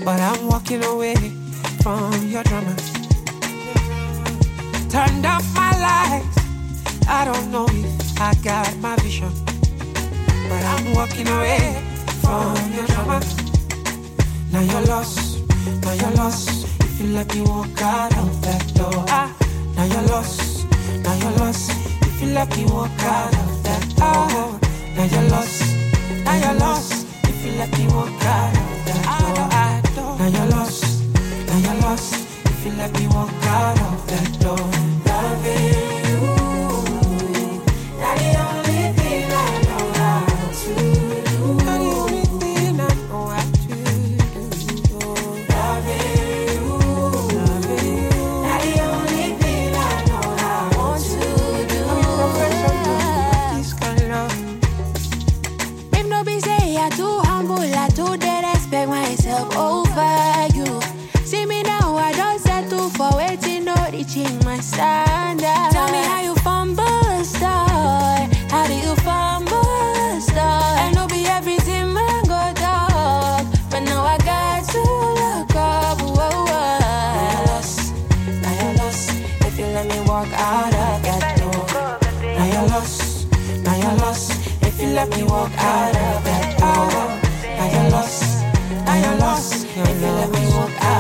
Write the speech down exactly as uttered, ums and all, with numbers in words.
but I'm walking away from your drama. Turned off my lights. I don't know if I got my vision, but I'm walking away from your drama. Now you're lost, now you're lost. If you let me walk out of that door, ah. Now you're lost, now you're lost. If you let me walk out of that door, now you're lost, now you're lost. If you let me walk out of that door, now you're lost, now you're lost. If you let me walk out of that door, loving you, that's the only thing I know how to do. That's the only thing I know how to do. Loving you, loving you, that's the only thing I know how to do. I'm professional, this kind of love. If no be say I too humble, I too dead, respect myself over you. See me now, I don't settle for waiting, no reaching my standard. Tell me how you fumble a star. How do you fumble a star? I know be everything man go dog, but now I got to look up. Whoa, whoa. Now you're lost, now you're lost. If you let me walk out of that door, now you're lost, now you're lost. If you let me walk out of that door, now you're lost, now you're lost. If you let me walk out.